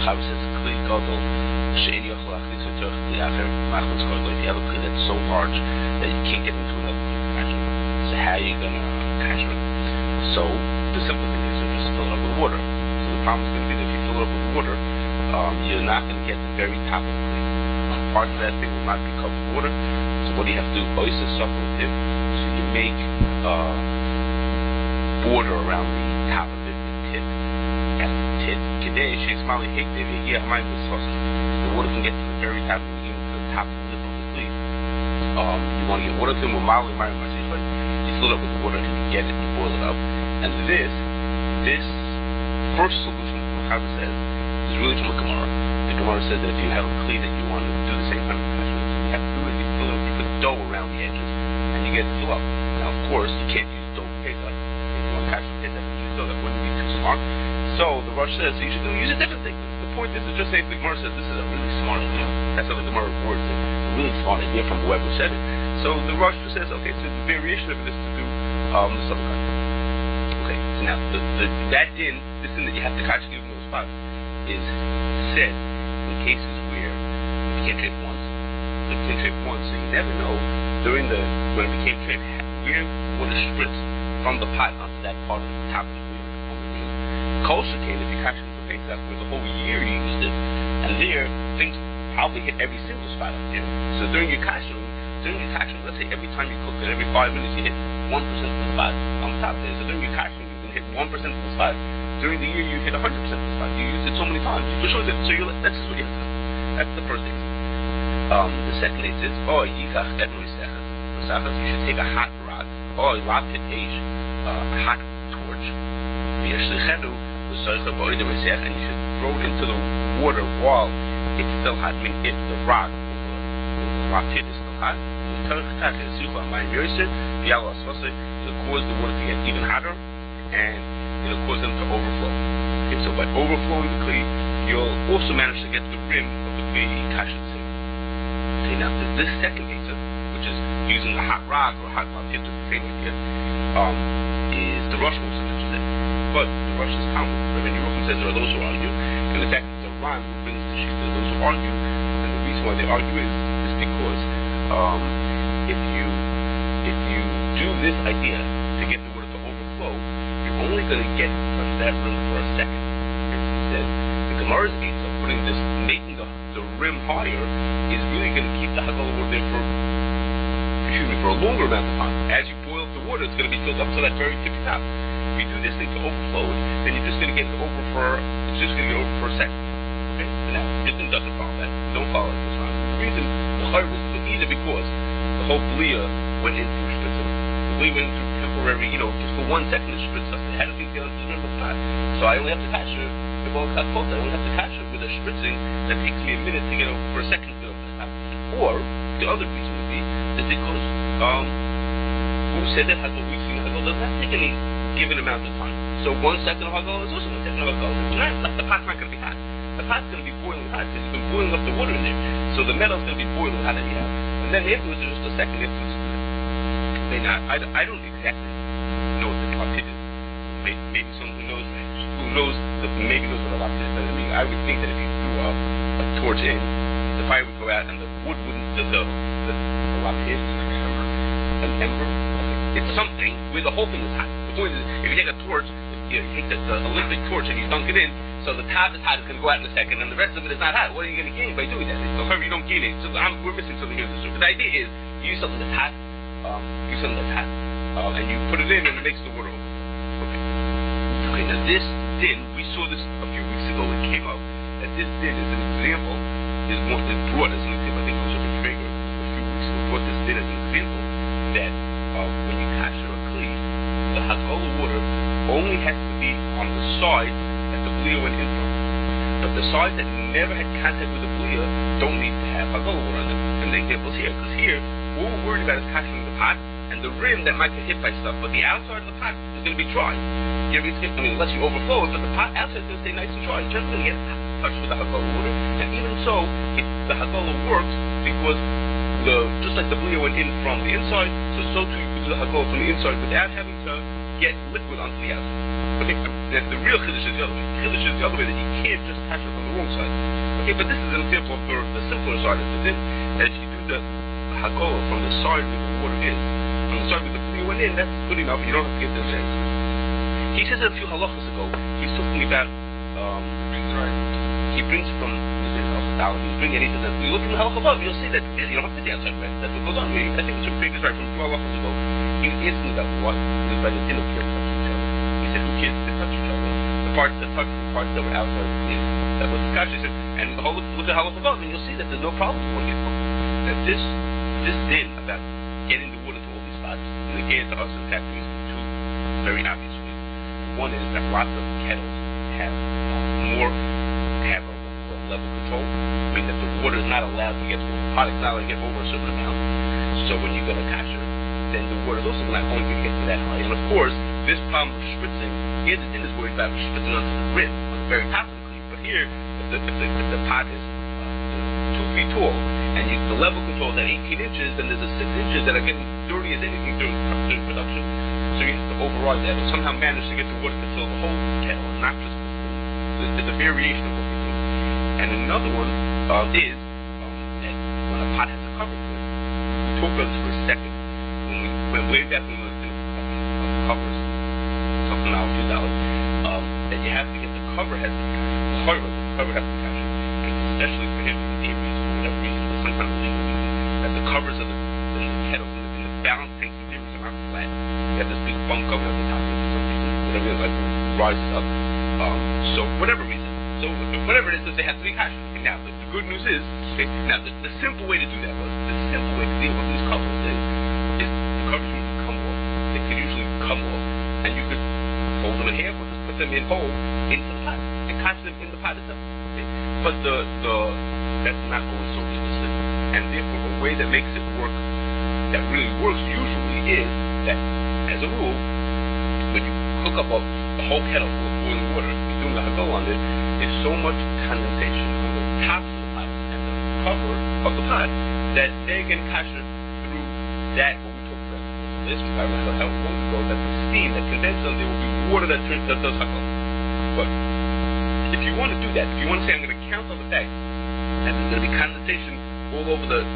Chavis says it's Kli Gadol. She'en Yochel Achlis V'Torch Kli Acher Machmas Gadol. If you have a Kli that's so large that you can't get into another Kli to cash it, so how are you gonna cash it? So the simple thing is to just fill it up with water. So the problem is going to be that if you fill it up with water, you're not going to get the very top of the Kli. Part of that thing will not be covered with water. So what do you have to do? Oyster suffer with it. So you make border around the top of it, the tip. At the tip, Kedei Sheiks Mali Hekdev Yeh Hamayim B'Sfosel. The water can get to the very top, even to the top lip of the Kli. You want to get water to him with Mali Mayim Masifat. You fill it up with the water and you get it, you boil it up. And this first solution, how it says, is really from the Gemara. The Gemara says that if you have a Kli that you want to do the same kind of attachment, you have to do it, you put dough around the edges, and you get it to fill up. Now, of course, you can't use dough for Pesach. If you want to catch the Pesach, you use dough, that wouldn't be too smart. So, the Rosh says, you should use a different thing. The point is to just say, the Gemara says, this is a really smart idea. That's how the Gemara reports it. A really smart idea from whoever said it. So, the Rosh says, okay, so the variation of it is to do the southern kind. Okay, so now, that din, this thing that you have to catch given those spots, is said in cases where you can't trade once. You can't trade once, so you never know when it became trade, where water spritz from the pot onto that part of the top of the wheel on the rim. Kosher came if you catch it for Pesach where the whole year you used it, and there things probably hit every single spot up there. So during your kashering, let's say every time you cook it, every 5 minutes you hit 1% of the spot on the top there. So during your kashering, you can hit 1% of the spot. During the year, you hit 100% of the spot. You use it so many times. You for sure did. So that's just what you have to do. That's the first thing. The second thing is, yikach et roisechas. You should take a hot rod, lapit eish, a hot torch, and you should throw it into the water while it's still hot. I mean, if the rock, the lapit is still hot, it'll cause the water to get even hotter, and it'll cause them to overflow. Okay, so by overflowing the Kli, you'll also manage to get the rim of the Kli kashet too. Okay, now this second answer, which is using a hot rock or a hot lapit, the same idea, is the Rosh also mentions it. But the Rosh is common. Rabbi Yerucham says there are those who argue, and in fact it's a Ran who brings the sheet to those who argue, and the reason why they argue is because if you do this idea to get the water to overflow, you're only going to get that rim for a second. He says the Gemara's answer, making the rim higher, is really going to keep the Hagala water there for a longer amount of time. As you boil up the water, it's going to be filled up to that very tippy top. If you do this thing to overflow it, then you're just going to get it over for a second. Okay? So now, this thing doesn't follow that. Don't follow it this time. The reason, either because the whole Blia went in through spritzing. The Blia went through temporary, just for 1 second it spritz us. It had to be the rim of the pot. So I only have to catch it. I only have to catch it with a spritzing that takes me a minute to get over for a second to get over the top. Or the other reason would be that because who said that Hagol, we've seen Hagol does not take any given amount of time. So 1 second of Hagol is also 1 second of Hagol. The pot's not going to be hot. The pot's going to be boiling hot because you've been boiling up the water in there. So the metal's going to be boiling hot anyhow. And then afterwards, there's just a second afterwards. Okay, now, I don't exactly know what the lapit is. Maybe someone who knows what a lapit is. I mean, I would think that if you threw a torch in, the fire would go out and the wood wouldn't, the lapit is an ember. Okay. It's something where the whole thing is hot. The point is, if you take a torch, you take the Olympic torch and you dunk it in, so the top is hot, it's going to go out in a second, and the rest of it is not hot. What are you going to gain by doing that? However, you don't gain it. So we're missing something here in the story. But the idea is, you use something that's hot, and you put it in, and it makes the water overflow. Okay, now this din, we saw this a few weeks ago, it came up, that this din is an example, is brought as an example, I think it was over Traeger, a few weeks ago, brought this din as an example, that when you kasher a Kli, the Hagala water only has to be on the side that the Blia went in from. But the sides that never had contact with the Blia don't need to have Hagala water on them. And the example's here, because here, what we're worried about is kashering the pot and the rim that might get hit by stuff, but the outside of the pot is going to be dry. Unless you overflow it, but the pot outside is going to stay nice and dry. It's never going to get touched with the Hagala water. And even so, the Hagala works because just like the Blia went in from the inside, so too you can do the Hagala from the inside without having to get liquid onto the outside. Okay, the real chiddush is the other way. Chiddush is the other way, that you can't just cash it on the wrong side. Okay, but this is an example for the simpler side of the din. As you do the hakola from the side where the water is, from the side where the flea went in, that's good enough. You don't have to get this in. He says a few halachas ago, he's talking about, he brings from, he's bringing, and he says that you look in the halacha above, you'll see that you don't have to get the outside red. That's what goes on. I think it's a big right from 2 halachas ago. He was asking about what is by the din of kids touch each other. He said, who kids that touch each other? The parts that touch the parts that were outside the clean. That was the kasha. He said, and look at halacha above, and you'll see that there's no problem with one get cooked. That this din about getting the water to all these spots, and again to us in factories, two very obvious ways. One is that lots of kettles have a level control, meaning that the water is not allowed to get to the pot, it's not allowed to get over a certain amount. So when you go to kasher, then the water is also not going to get to that high. And of course, this problem of spritzing, here the din is worried about spritzing onto the rim, on the very top of the clean. But here, if the pot is 2 feet tall, and the level control is at 18 inches, then there's a 6 inches that are getting dirty as anything during production. So you have to override that, or somehow manage to get the water to fill the whole kettle, and not just the variation of what you're doing. And another one is that when a pot has a cover to it, we talked about this for a second. When we went way back when we were doing covers, something now $2, that you have to get the cover has to be cashed. The cover has to be cashed. And especially for him, in the areas, for whatever reason, there's some kind of legal reason, that the covers of the kettles in the balance tanks of different are not flat. You have this big bump coming at the top of it for some reason, whatever it is, like rises up. So whatever reason. So whatever it is, they have to be cashed. Now, the good news is, now the simple way to do that the simple way to deal with these covers is the covers usually come off. They could usually come off, and you could fold them in half or just put them in whole into the pot and catch them in the pot itself. Okay? But that's not always so realistic, and therefore a way that makes it work, that really works usually, is that, as a rule, when you cook up a whole kettle full of boiling water, you're doing a hagol on it, there's so much condensation on the tops of the pot and the cover of the pot that they can capture through that, what we talked about this how long ago, that the steam that condenses on there will be water that does hagol. But if you want to do that, if you want to say I'm going to count on the fact that there's going to be condensation all over the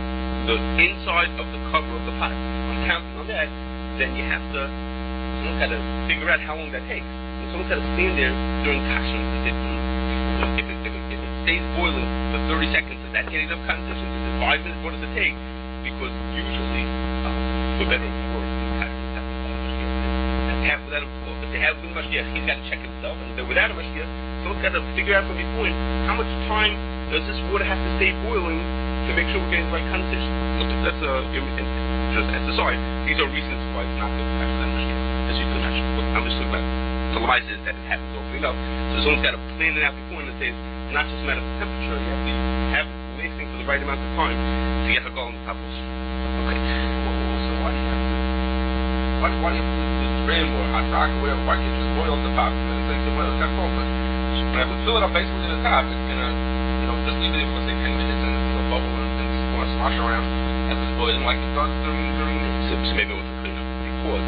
inside of the cover of the pot, I'm counting on that, then you have to, someone's got to figure out how long that takes. And someone's got to stand there during kashrut and say, if it stays boiling for 30 seconds, is that getting enough condensation? Is it 5 minutes? What does it take? Because usually, for better or for worse, these kashrut have without a mashgiach. And half without if they have with a mashgiach, he's got to check himself. And if they're without a mashgiach, someone's got to figure out from before how much time does this water have to stay boiling to make sure we're getting the right condensation. So that's just as a side. These are reasons why it's not good to have that mashgiach, as you can imagine. But I'm just talking about the lies is that it happens often enough. So someone's got to plan it out before, and it says it's not just a matter of temperature. You have to have wasting for the right amount of time to get her going on the top of it. Okay. So why do you have to this rim or hot rock or whatever? Why can't you just boil the top and then say the boil it's got cold? But when I would fill it up basically to the top, it's gonna just leave it for say 10 minutes and it's gonna bubble and it's gonna slosh around as it's boiling like it does during so maybe it was a cleanup because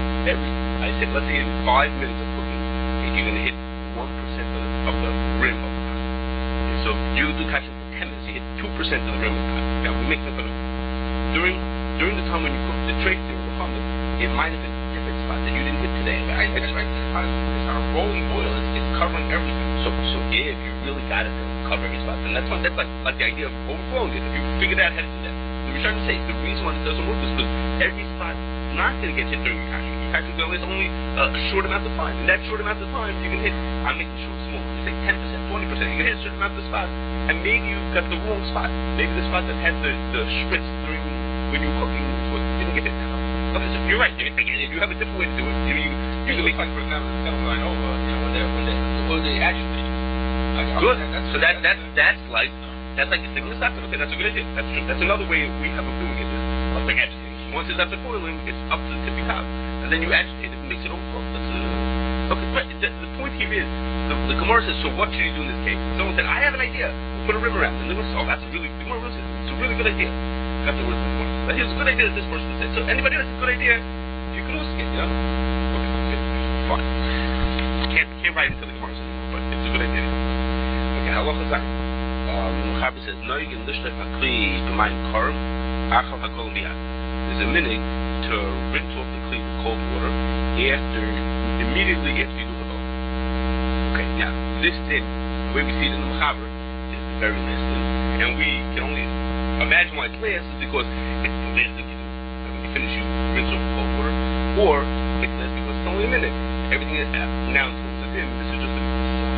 I said, let's say in 5 minutes of cooking, you're going to hit 1% of the rim of the pot. So you do kashrut for 10 minutes, you hit 2% of the rim of the pot. Now we make that during the time when you cook the tray or the hummus, it might have been a different spot that you didn't hit today. It's on a rolling boil. It's covering everything. So if you really got it to cover every spot, then that's like the idea of overflowing it. If you figured out how to do that, we're trying to say the reason why it doesn't work is because every spot is not going to get hit during your kashrut. There's only a short amount of time. In that short amount of time, you can hit, I'm making sure it's small, say 10%, 20%, you can hit a certain amount of spots, and maybe you got the wrong spot. Maybe the spot that had the spritz during when you were cooking didn't get hit. Okay, so you're right. If you have a different way to do it, you can make like, for example, the kettle line over, when they agitate. Good. So that's like the signal stop. Okay, that's a good idea. That's true. That's another way we have of doing it. Like agitating. Once it's after boiling, it's up to the tippy top. And then you agitate it and makes it overflow. Okay, but the point here is, the Gemara says, so what should you do in this case? And someone said, I have an idea. Put a rim around. And they were that's a really, the Gemara says, it's a really good idea. That's the word of the Gemara. It's a good idea that this person said. So anybody else, it's a good idea. You can also get, Okay. fine. Can't write into the Gemara anymore, but it's a good idea. Okay, halacha zayin. Chaber says, "Noig in lishlech hakli b'mayim karim achal hakol miyad." There's a minhag to rinse off the kli with cold water immediately after you do hakol. Okay, now this thing, the way we see it in the Chaber, is the very last thing, and we can only imagine why it's last is because it's the last thing you do. And when you finish, you rinse off with cold water, or it's last because it's only a minute. Everything is now until it's in. This is just a.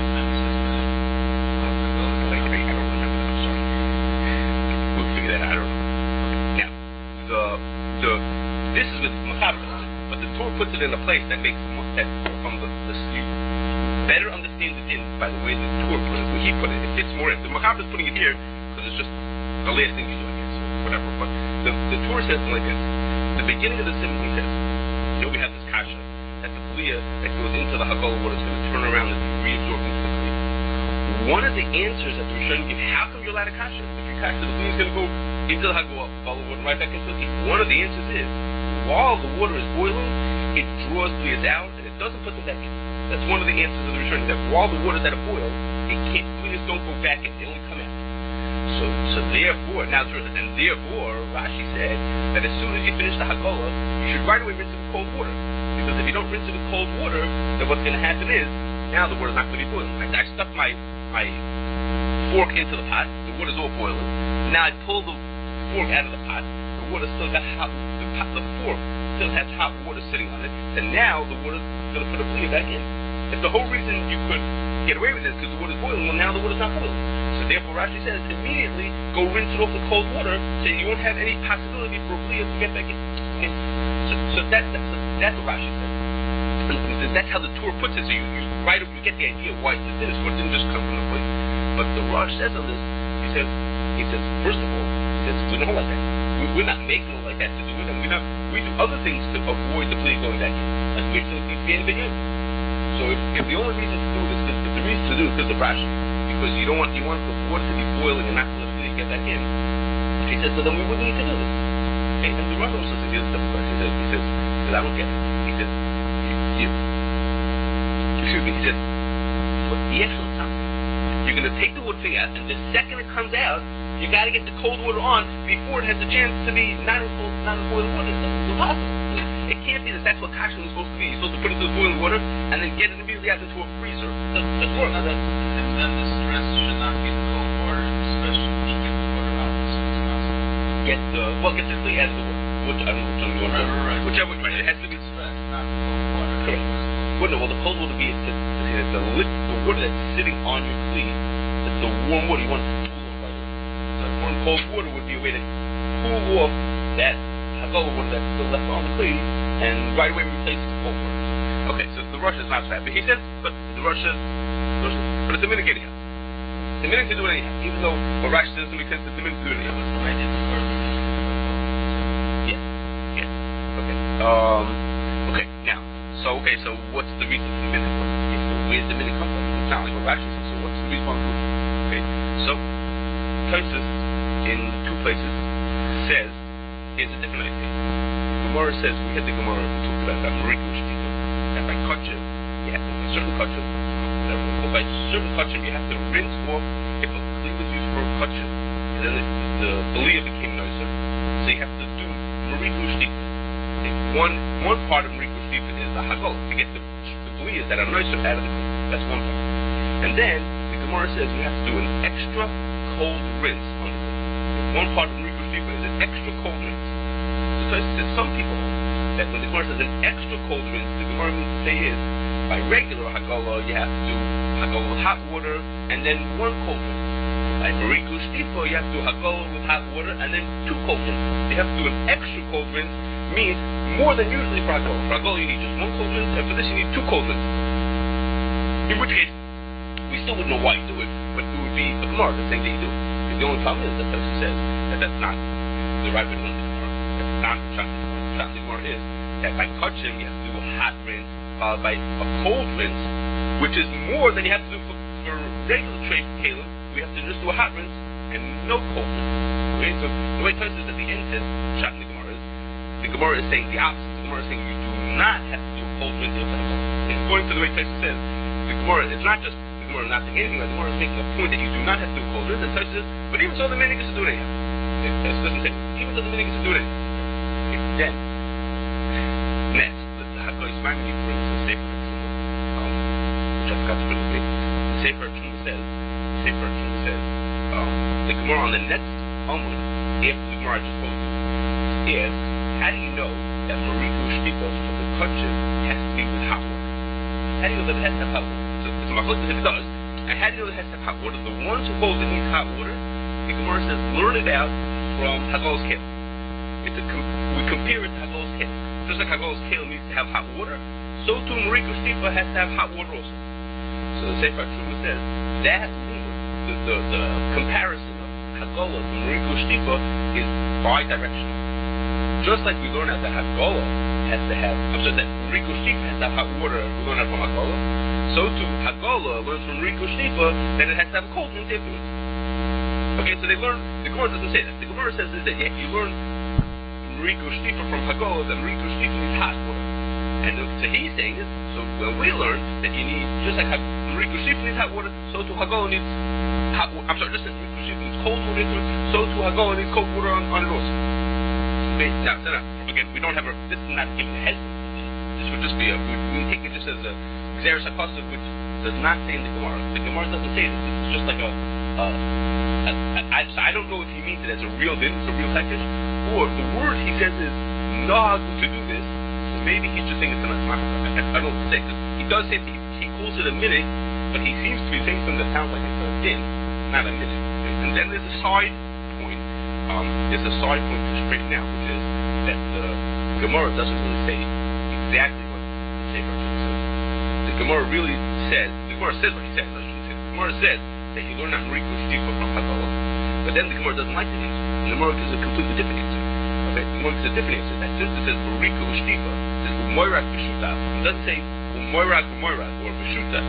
I don't remember that. I'm sorry. We'll figure that out. I don't know. Now, this is with Machaber, but the Torah puts it in a place that makes that from the you better understand it in by the way the Torah put it. When he put it, it fits more in. The Machaber is putting it here because it's just the last thing you do, I guess, or whatever. But the Torah says like this: the beginning of the simon, he says, we have this kasha that the kliya that goes into the Hagala water is going to turn around and be reabsorbed into the kliya. One of the answers that the Rishonim give, how come you're allowed to kasha? If you kasha, the kliya is going to go into the Hagala water right back into the kliya. One of the answers is, while the water is boiling, it draws kliyas out and it doesn't put them back in. That's one of the answers of the Rishonim, that while the water is at a boil, kliyas don't go back in, they only come out. So therefore, Rashi said that as soon as you finish the Hagala, you should right away rinse it with cold water. Because if you don't rinse it with cold water, then what's going to happen is, now the water's not going to be boiling. I stuck my fork into the pot, the water's all boiling. Now I pull the fork out of the pot, the water still got hot, the fork still has hot water sitting on it, and now the water's going to put a kliya back in. If the whole reason you could get away with this because the water's boiling, well now the water's not boiling. So therefore Rashi says, immediately go rinse it off with cold water so you won't have any possibility for a kliya to get back in. Okay? So that's what Rashi says. And that's how the Torah puts it. So you get the idea why it's this. It didn't just come from the place. But the Rosh says on this, he says, first of all, we don't hold like that. We're not making it like that to do it, and we do other things to avoid the kliya going back in. Like we actually need to be in the beginning. So if the only reason to do this, if the reason to do it is because of Rashi, because you want the water to be boiling and not to let it get back in. He says, so then we wouldn't need to do this. Okay? And the Rav also says the other stuff. He says, I don't get it. He says, he says, but yes, you're going to take the wood thing out, and the second it comes out, you got to get the cold water on before it has a chance to be not in boiling water. It's impossible. It can't be this. That's what kasha is supposed to be. You're supposed to put it into the boiling water and then get it immediately out into a freezer. That's work. And then the stress should not be the cold water, especially when you get the water out as soon as possible. Get the kliya out of the water. Which I don't know which one you want. Right. Whichever, right. It has to be stress, not the cold water. Correct. Well, the cold water be the water that's sitting on your kliya. It's the warm water. You want it to cool off right away. So warm cold water would be a way to cool off that Hagala water that's still left on the kliya, and right away replace it with cold water. Okay, so the Rosh is not so happy. He says, but the Rosh says, but it's a minute anyhow. It's a minute to do it anyhow. Even though what Rashi says doesn't make sense, it's a minute to do it anyhow. Yeah. Okay. Okay, now, so what's the reason for the minute? Where's the minute come from? It's not like what Rashi says, so what's the reason for it? Okay, so Tosfos in two places says, here's a different idea. Gemara says, we had the Gemara talked about that Marikush people, that by kachim, you have a certain kachim, by certain kachim you have to rinse off. If a kliya was used for a kachim, and then the belia became nicer, so you have to do Marikush people. One part of Marikush people is the Hagala, to get the beliyas that are nicer out of the kliya. That's one part. And then the Gemara says you have to do an extra cold rinse on the kliya. One part of Marikush people is an extra cold rinse. Says some people that when the Gemara says an extra cold rinse, the Gemara means to say is by regular Hagala you have to do Hagala with hot water and then one cold rinse. By Marikush Shtifa you have to do Hagala with hot water and then two cold rinses. You have to do an extra cold rinse means more than usually for Hagala. For Hagala you need just one cold rinse, and for this you need two cold rinses. In which case we still wouldn't know why you do it, but it would be a Gemara the same thing you do. Because the only problem is that Tosfos says that that's not the right way to learn this. Not the Gemara is that by kachim you have to do a hot rinse followed by a cold rinse, which is more than you have to do for regular tray kalim. We have to just do a hot rinse and no cold rinse. Okay, so the way Tosfos at the end says shot in the Gemara is saying the opposite. The Gemara is saying you do not have to do a cold rinse in according to the way Tosfos says, the Gemara, it's not just the Gemara not saying anything. The Gemara is making a point that you do not have to do kol rizah. And Tosfos says, but even so, the man gets to do it anyhow. It doesn't say even so, the man gets to do it anyhow. Okay, then next, the Hagoyis Maimonides brings a sefer which I forgot to put in the paper. The sefer says, the Gemara on the next Amud, after the Gemara just quoted, is, how do you know that Mariko Shtipa from the Kutchev has to be with hot water? How do you know that it has to have hot water? So it's my question if it does. And how do you know that it has to have hot water? The ones who hold it needs hot water, the Gemara says, learn it out from Hagol's Kale. We compare it to Hagol's Kale. Just like Hagol's Kale needs to have hot water, so too Mariko Shtipa has to have hot water also. So the Sefer Truma says that the comparison of Hagolah to Mariko Shtipa is bi-directional. Just like we learn out that Hagolah has to have, that Mariko Shtipa has to have hot water, we learn out from Hagolah, so too Hagolah learns from Mariko Shtipa that it has to have cold drink afterwards. Okay, so they learn, the Gemara doesn't say that. The Gemara says is that you learn Mariko Shtipa from Hagolah, that Mariko Shtipa needs hot water. And so he's saying this, so when we learn that you need, just like Mariko Shtipa needs hot water, so too Hagolah needs hot water. Just as Mariko Shtipa needs cold water into it, so too Hagolah needs cold water on it also. Now, again, we don't have this is not giving a head. This would just be we take it just as a Xeris HaKosav, which does not say in the Gemara. The Gemara doesn't say this. This is just like I don't know if he means it as a real din, it's a real package, or the word he says is nog to do this. So maybe he's just saying it's a not. I don't say because he does say he calls it a minute, but he seems to be saying something that sounds like it's a din, not a minute. And then there's a side point. There's a side point to straighten out, which is that the Gemara doesn't really say exactly what the Sefer says. The Gemara really says, the Gemara says what he says, I shouldn't say. The Gemara says that you learn Mariko Shtipa from Hagolah, but then the Gemara doesn't like the answer. And the Gemara gives a completely different answer. Okay, the Gemara gives a different answer. That since it says Mariko Shtipa, it says Umoirak B'shuta. It doesn't say Umoirak B'moirak or B'shuta,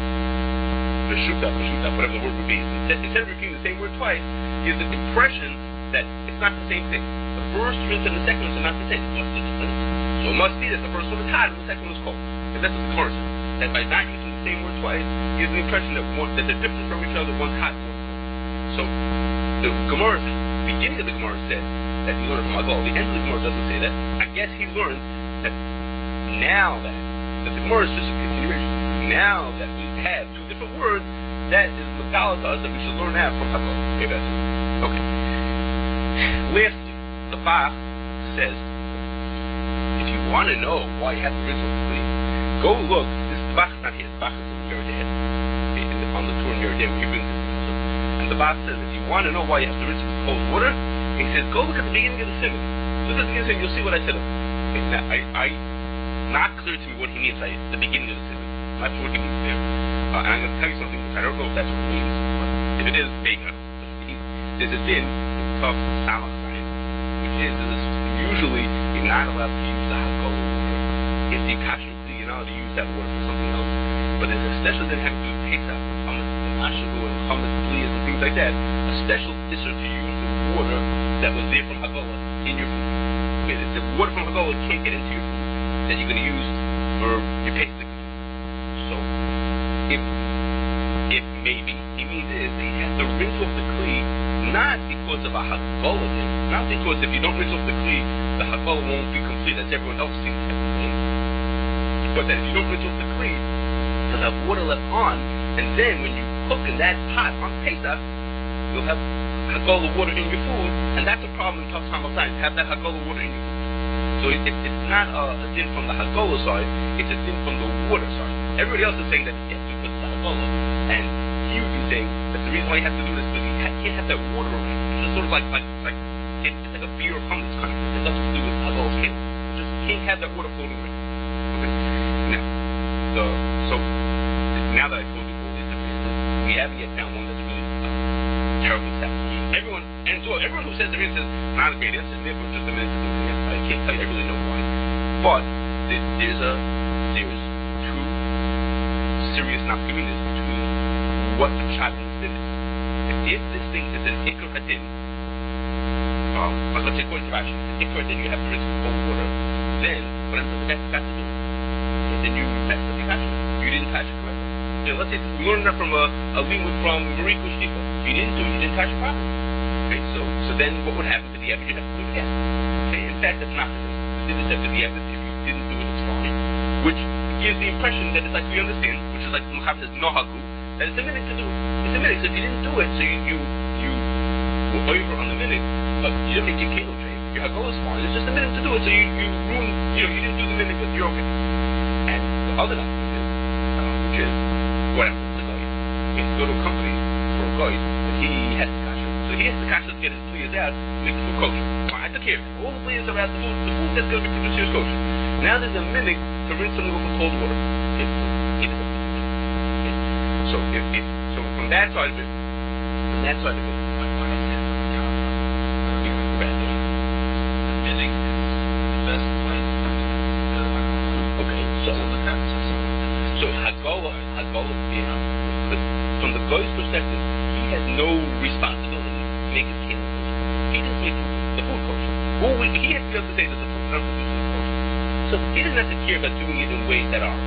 whatever the word would be. Instead of repeating the same word twice, gives the impression that it's not the same thing. The first rinse and the second rinse are not the same. What's the difference? So it must be that the first one is hot and the second one is cold. And that's what the Gemara says. That by not using the same word twice, gives the impression that they're different from each other, one's hot, one's cold. So the Gemara's beginning of the Gemara said that he learned from Hagolah. The end of the Gemara doesn't say that. I guess he learned that now that the Gemara is just a continuation. Now that we have two different words, that is Makala to us that we should learn that from Hagolah. Okay, that's it. Okay. Lastly, the Bach says, if you want to know why you have to rinse with the clean, go look. The Bach is not here. The Bach is in Yerideh. On the tour in Yerideh, where he brings this. And the Bach says, if you want to know why you have to rinse with cold water, he says, go look at the beginning of the simon. Look at the beginning of the simon, you'll see what I said. Okay, now, not clear to me what he means by the beginning of the simon. Not sure what he means there. And I'm going to tell you something which I don't know if that's what it means. But if it is, maybe I don't know. There's a din of Salah sign, which is usually you're not allowed to use the Hagolah water. If the Kasher, you're not allowed to use that water for something else. But there's a special that has to do with Pesach, Chametz, and Asheru, and Chametz, Blias, and things like that. A special issue to use the water that was there from Hagolah in your food. Okay, the water from Hagolah can't get into your food that you're going to use for your Pesach. So, if maybe he means is that he has to rinse off the Kli, not because of a Hagolah thing, not because if you don't rinse off the Kli, the Hagolah won't be complete as everyone else seems to have been saying. But that if you don't rinse off the Kli, you'll have water left on, and then when you cook in that pot on Pesach, you'll have Hagolah water in your food, and that's a problem in tough time of time, to have that Hagolah water in your food. So it's not a din from the Hagolah side, it's a din from the water side. Everybody else is saying that you have to put the Hagolah, and he would be saying that the reason why you have to do this is because you can't have that water around. It's just sort of like it's like a beer or hummus kind of thing. It has nothing to do with Hagolah scale. You just can't have that water floating around. Okay? So now that I told you all these different answers, we haven't yet found one that's really terribly satisfying. Everyone who says the answer is not a great answer, therefore just a minute to do it. I can't tell you, I really know why. But there's two serious nafkaminas between what the pshat and the din is. If this thing is an ikar hadin, let's say according to Rashi, an ikar hadin, you have to rinse with cold water, then what ends up with that to do? And then you messed up your kasha. You let's say we learned that from a limud from Mariko Shtifa. You didn't do it, you didn't touch your properly. Okay, so then what would happen to the evidence? You have to do it again. Okay, in fact, that's not the case. The din is that to the evidence, if you didn't do it, it's fine. Which gives the impression that it's like we understand, which is like the Machav says, nohagu, that it's a minute to do. It's a minute, so if you didn't do it, so you were over on the minute, but you didn't make your kilo trade. Your hagol is fine, it's just a minute to do it, so you ruined, you didn't do the minute, but you're okay. And the other thing is, which is, whatever, the guy. He has to go to a company for a guy, and he has the kasha. So he has the kasha to get his players out to make the food kosher. Well, I took care of it. All the players are out, the food that's going to be produced here is kosher. Now there's a minute to rinse something off with cold water. Okay, so he doesn't do it. Okay. So from that side of it, why don't you have to look out? The minute is the best place to do it. okay, so hagol, from the guy's perspective, he has no responsibility to make his kilo kosher. He doesn't make the food kosher. He has to be able to say that the food not produced is kosher. So he doesn't have to care about doing it in ways that are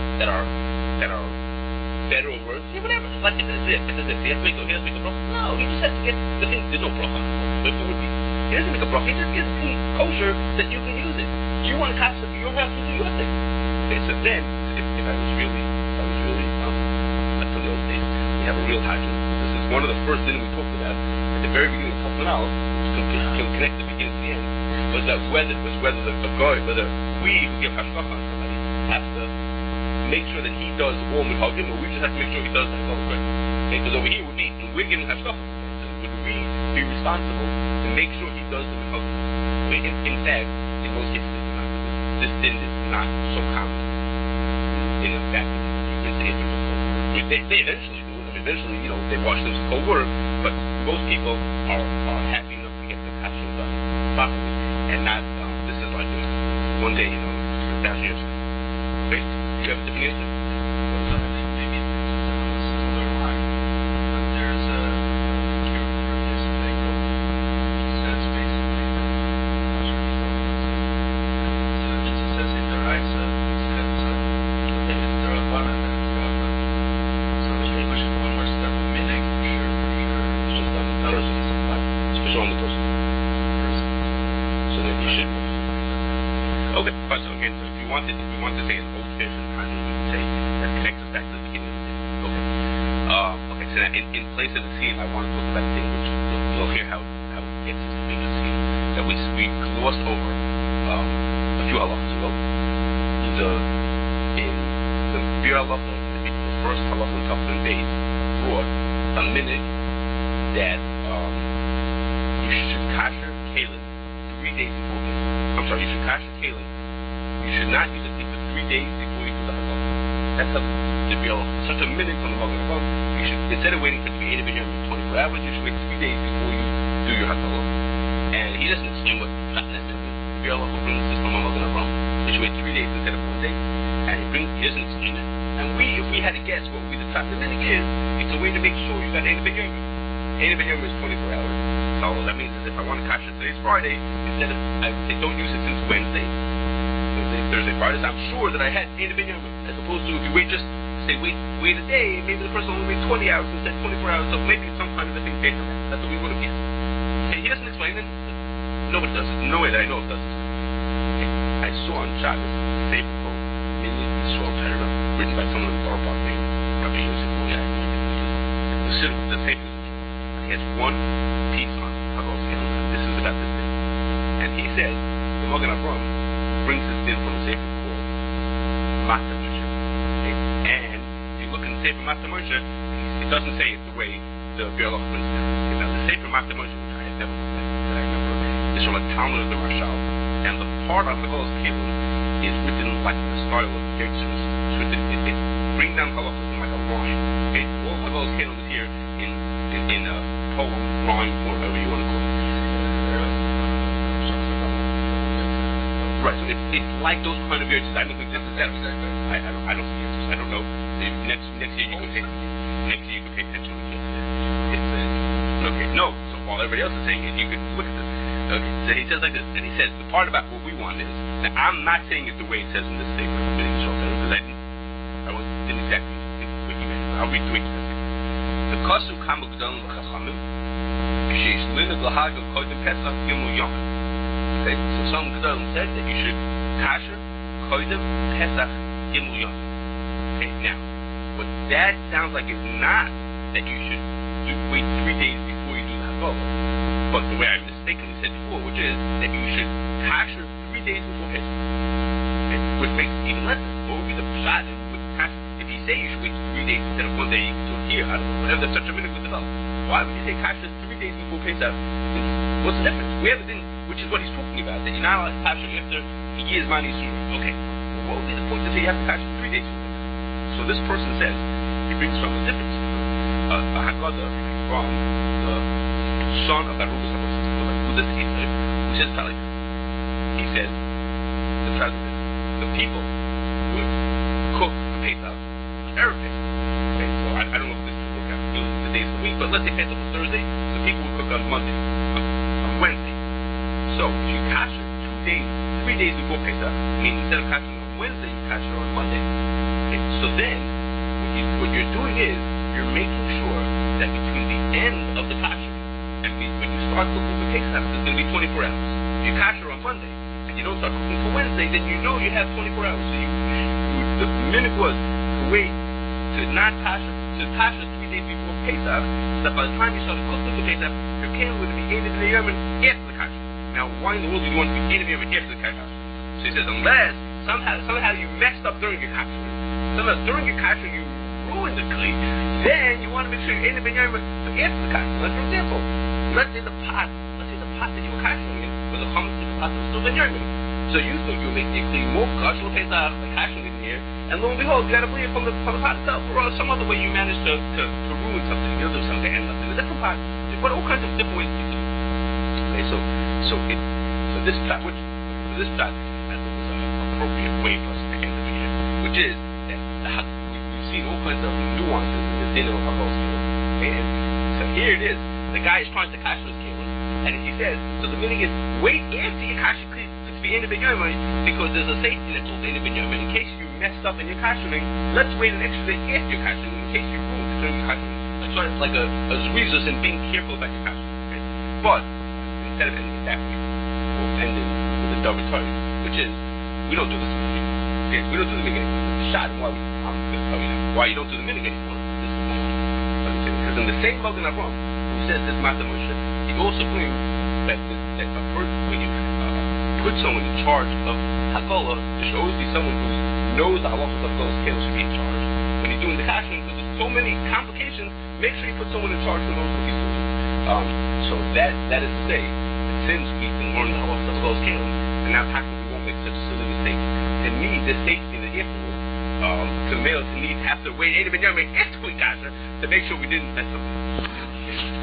better or worse. Yeah, whatever. Like it is it. He has to make a bracha. No, he just has to get the thing. There's no bracha. But it would be. He doesn't make a bracha. He just gets food kosher that you can use it. You want to cast it for your house, you do your thing. Okay, so then if I was really like from the old days, we have a real hajj. This is one of the first things we talked about at the very beginning of Tafmanal, which can connect the beginning to the end, was that whether we who give hashgacha on somebody have to make sure that he does all mithagim, or we just have to make sure he does that all correctly. Okay, because over here with me, we're giving hashgacha. So would we be responsible to make sure he does the mithagim? In fact, in most cases, this din is not so common. In fact, you can say it. They eventually do it. I mean, eventually, they wash them with cold water, but most people are happy enough to get the kasha done properly, and not this is like one day, 1,000 years ago. Okay, you have a different answer? Well, I think maybe it's a similar line, but there's a cure for this thing. She says basically that I'm sure you don't know. So it says in the right side, it's the Rabbanan that it's Rabban. So they push it one more step, a minute for sure. It's just on the person. It's on the person. So then you should. Okay, fine. So again, so if we want to say an old-fashioned hajj, we would say that connects us back to the beginning of the thing. Okay. Okay. So now in place of the scene, I want to talk about a thing which you'll hear how it gets into being a scene that we glossed over a few halachas ago. In the Bir halacha, the first halacha in Tafman Beis brought a minute that you should kasher kalim 3 days before Pesach. I'm sorry, you should kasher kalim. You should not use it for 3 days before you do the halacha. That's how the Bir halacha. Such a minute from the Magen Avraham. You should, instead of waiting for it to be 24 hours, you should wait 3 days before you do your halacha. And he doesn't explain what that's it. The Bir halacha brings this from Magen Avraham. You should wait 3 days instead of 1 day. And he doesn't explain it. And if we had to guess what would be the top the minute is, it's a way to make sure you got Ein Ben Yom is 24 hours. So that means that if I want to kasher today's Friday, instead of, I would say don't use it since Wednesday, Thursday, Friday, so I'm sure that I had Ein Ben Yom. As opposed to if you wait wait a day, maybe the person only wait 20 hours instead of 24 hours, so maybe sometimes the thing based on that. That's what we would have guessed. Okay, he doesn't explain it. Nobody does it. No way that I know of does it. Okay. I saw on Shabbos a Sefer called Minyan Yisrael Torah, written by someone in Ballpark named Rabbi Yosef Boyai. The Sefer he has one piece on Hagol Skelim. This is about this thing. And he says, the Magen Avraham brings this deal from a Sefer called Matzah Moshe. Okay? And if you look in the Sefer Matzah Moshe, it doesn't say it the way the Bir halacha brings it down. Now, the Sefer Matzah Moshe, which I had never looked at, that I remember, is from a Talmud of the Rashal. And the part on Hagol Skelim is written like the style of Gertzus. It's written, it's bring down halachas in like a rhyme. Okay? All Hagol Skelim is here in a poem, rhyme, or whatever you want to call it. Right, so it's like those kind of Gertzus. I don't think this is that. I don't see Gertzus. I don't know. Next year you can pay attention. Okay, no. So while everybody else is saying it, you can look at this. Okay, so he says like this, and he says the part about what we want is. Now I'm not saying it the way it says in this statement, because I didn't exactly. I'll read the Pesach. The Kosu Kamu Gdon L'Chachamim, Kshish Lina Glahaga Kodim Pesach Gimel Yom. Okay, so some Gdolim said that you should kasher Kodim Pesach Gimel Yom. Okay, now, what that sounds like is not that you should wait 3 days before you do the Haggalah, but the way I mistakenly said before, which is that you should kasher 3 days before Pesach. Okay, which makes it even less sense. What would be the pshat with kasher? If you say you should wait 3 days instead of 1 day, you can do it here. I don't know, whatever, there's such a minute with develop. Why would you say kasher 3 days before Pesach? What's the difference? We have it in, which is what he's talking about, that you're not allowed to kasher after he gives money soon. Okay, well, what would be the point to say you have to kasher 3 days before Pesach? So this person says, he brings from a different a Haggadah from the son of Baruch Buddha Tzitzer, who says Palik. He says, the president, the people would cook the Pesach, Erev Pesach. Okay, so I don't know if this will work out the days of the week, but let's say Pesach was Thursday, so people would cook on Monday, on Wednesday. So if you kasher 3 days before Pesach, meaning instead of kashering on Wednesday, you kasher on Monday. Okay, so then what you're doing is you're making sure that between the end of the kasher and when you start cooking for Pesach, there's going to be 24 hours. If you kasher on Monday and you don't start cooking for Wednesday, then you know you have 24 hours. So the minute was to wait to not kasher, to kasher 3 days before Pesach, so that by the time you start cooking for Pesach, your candle would be Eid B'Yom after the kasher. Now, why in the world do you want to be Eid B'Yom after the kasher? So he says, unless somehow you messed up during your kasher, somehow during your kasher you ruined the kli, then you want to make sure you're Eid B'Yom after the kasher. Like, for example, let's say the pot that you were kashering in was a hummus in the pot that was still B'Yom. So you thought you were making your kli more kosher Pesach by kashering in here, and lo and behold, you got to bleed from the pot itself, or some other way you managed to ruin something. You'll do something and nothing. A different pot. But all kinds of different ways to do it. Okay, so this plot, I think is an appropriate way for us to end the video, which is that we've seen all kinds of nuances in the dinner of Haggalah. Okay, and so here it is. The guy is trying to kasher his kelim, and he says, so the meaning is wait after you kasher to be Eid B'Yom, because there's a safety net called Eid B'Yom. In case you messed up in your kashering, let's wait an extra day after your kashering in case you ruined it during your kashering. So it's like a zrizus in being careful about your kashering. Okay? But instead of ending it that way, we'll end it with a double target, which is we don't do this in the minigay. Okay? We don't do the minigay. The shot, I'm going to tell you now why you don't do the minigay. This is more. Because in the same Magen Avraham, who says this Matan Moshe, he also brings that a person, when you put someone in charge of Haggalah, there should always be someone who knows the halachas of Haggalah scale should be in charge. When you're doing the kashering, because there's so many complications, make sure you put someone in charge who knows what he's doing. So that is to say, that since we've been learning the halachas of Haggalah scale, and now practically we won't make such a silly mistake, and need this safety in the afterwards, to need to have to wait 8 of a year after we kasher to make sure we didn't mess up.